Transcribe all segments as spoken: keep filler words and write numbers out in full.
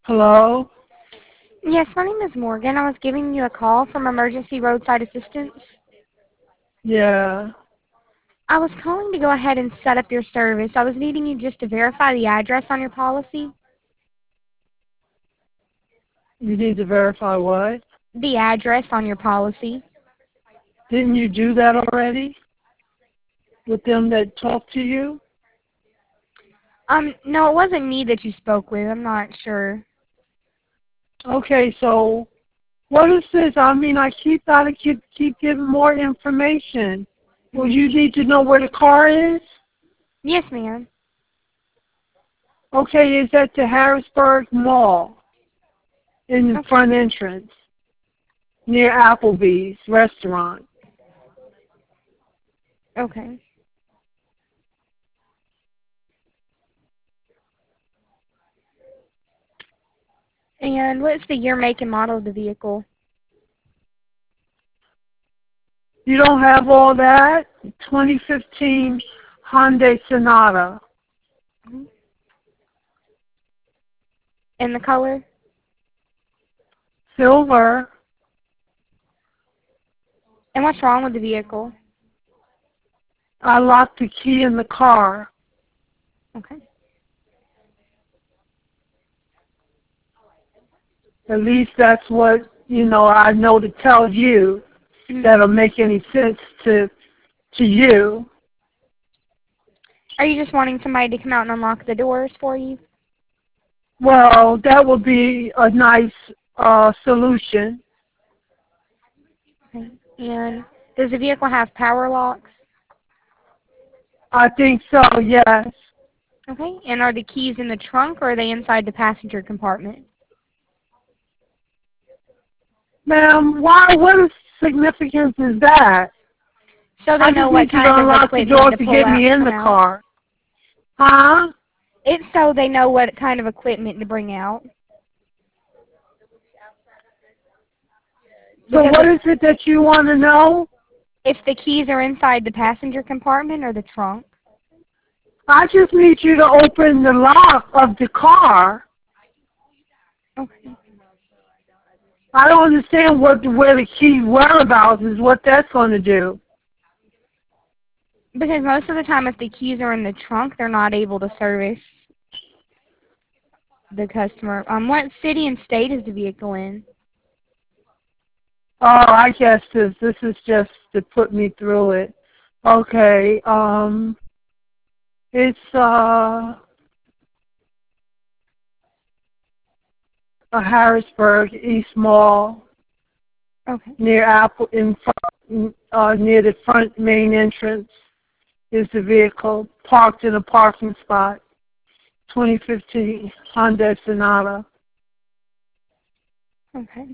Hello? Yes, my name is Morgan. I was giving you a call from Emergency Roadside Assistance. Yeah. I was calling to go ahead and set up your service. I was needing you just to verify the address on your policy. You need to verify what? The address on your policy. Didn't you do that already? With them that talked to you? Um, no, it wasn't me that you spoke with. I'm not sure. Okay, so what is this? I mean, I keep gotta keep keep getting more information. Well, you need to know where the car is? Yes, ma'am. Okay, it's at the Harrisburg Mall in the Okay. front entrance near Applebee's restaurant. Okay. And what's the year, make, and model of the vehicle? You don't have all that? twenty fifteen Hyundai Sonata. Mhm. And the color? Silver. And what's wrong with the vehicle? I locked the key in the car. Okay. At least that's what, you know, I know to tell you Mhm. that'll make any sense to to you. Are you just wanting somebody to come out and unlock the doors for you? Well, that would be a nice uh, solution. Okay. And does the vehicle have power locks? I think so, yes. Okay. And are the keys in the trunk or are they inside the passenger compartment? Ma'am, why, what significance is that? So they I know just what need you to kind of unlock the equipment door to to pull get out, me in come the out. car. Huh? It's so they know what kind of equipment to bring out. So Because what if is it that you want to know? if the keys are inside the passenger compartment or the trunk. I just need you to open the lock of the car. Okay. I don't understand what where the key whereabouts is, what that's going to do. Because most of the time if the keys are in the trunk, they're not able to service the customer. Um, what city and state is the vehicle in? Oh, I guess this this is just to put me through it. Okay, um, it's uh a Harrisburg East Mall Okay. near Apple in front, uh, near the front main entrance is the vehicle parked in a parking spot. twenty fifteen Honda Sonata. Okay.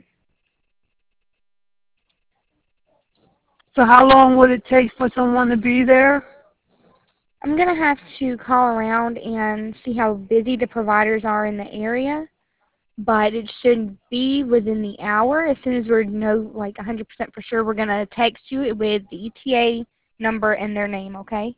So how long would it take for someone to be there? I'm going to have to call around and see how busy the providers are in the area, but it should be within the hour. As soon as we know like one hundred percent for sure, we're going to text you with the E T A number and their name, okay?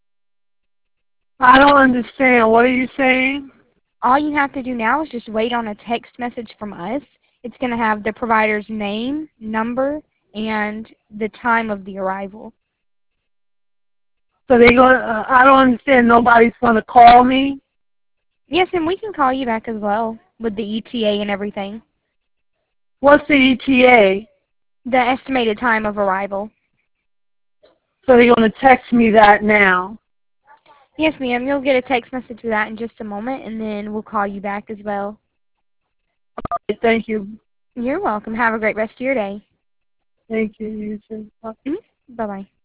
I don't understand. What are you saying? All you have to do now is just wait on a text message from us. It's going to have the provider's name, number, and the time of the arrival. So they going uh, I don't understand. Nobody's going to call me? Yes, and we can call you back as well with the E T A and everything. What's the E T A? The estimated time of arrival. So they're going to text me that now. Yes, ma'am. You'll get a text message with that in just a moment, and then we'll call you back as well. Thank you. You're welcome. Have a great rest of your day. Thank you. You too. Mm-hmm. Bye-bye.